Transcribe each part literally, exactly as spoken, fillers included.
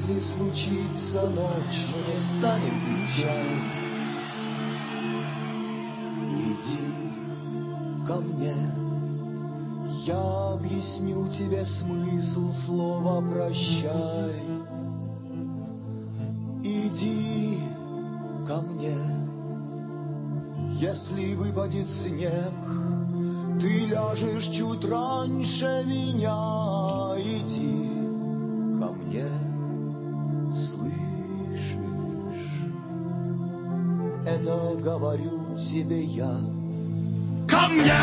Если случится ночь, мы не станем пить чай. Иди ко мне, я объясню тебе смысл слова «прощай». Иди ко мне, если выпадет снег, ты ляжешь чуть раньше меня. Иди ко мне, слышишь? Это говорю тебе я. Ко мне!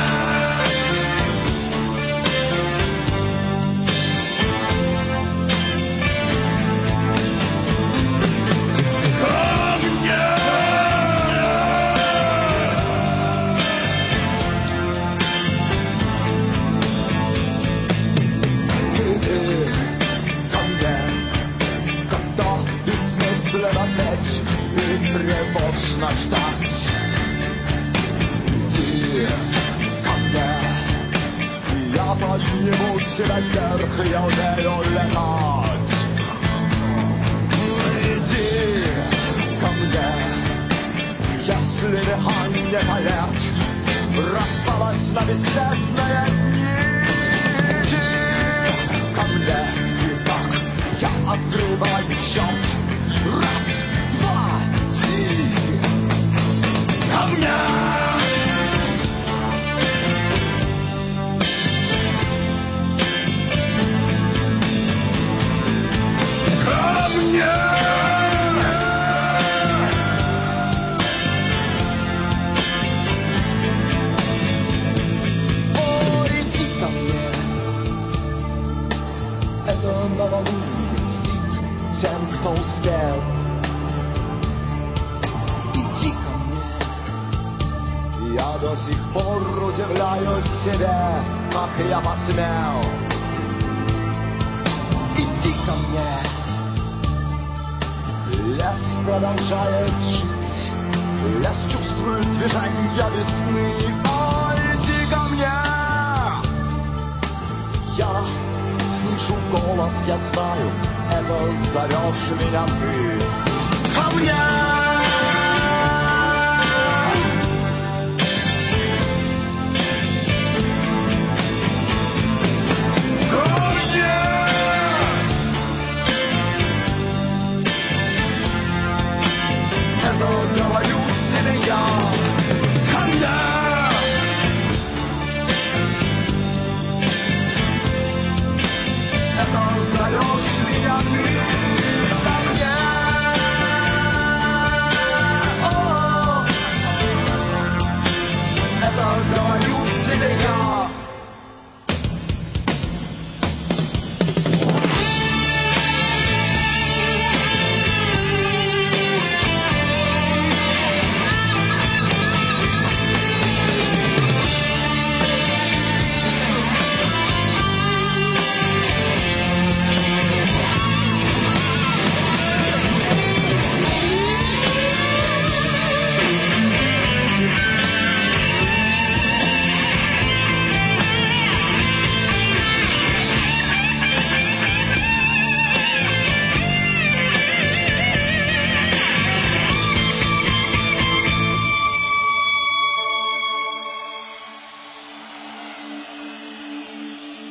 Тревожно ждать. Иди ко мне, я подниму тебя вверх, я умею летать. Иди ко мне, если дыхание поет, распалась на бесцветные дни. Иди ко мне, и так я открываю счет. Раз, два, ко мне! Ко мне! О, иди ко мне! Это новолуние мстит тем, кто успел. Иди ко мне! Я до сих пор удивляюсь себе, как я посмел. Иди ко мне! Лес продолжает жить, лес чувствует движение весны. О, иди ко мне! Я слышу голос, я знаю, это зовешь меня ты. Ко мне!